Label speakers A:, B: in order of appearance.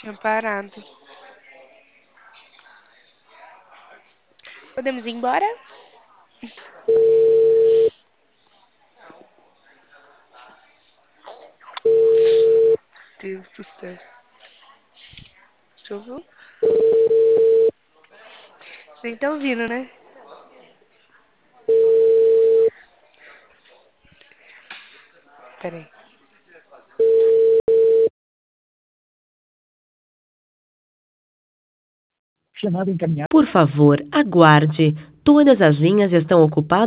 A: Tinha parado. Podemos ir embora? Deus do céu. Choveu? Vocês nem estão ouvindo, né? Peraí.
B: Chamada encaminhada. Por favor, aguarde. Todas as linhas estão ocupadas.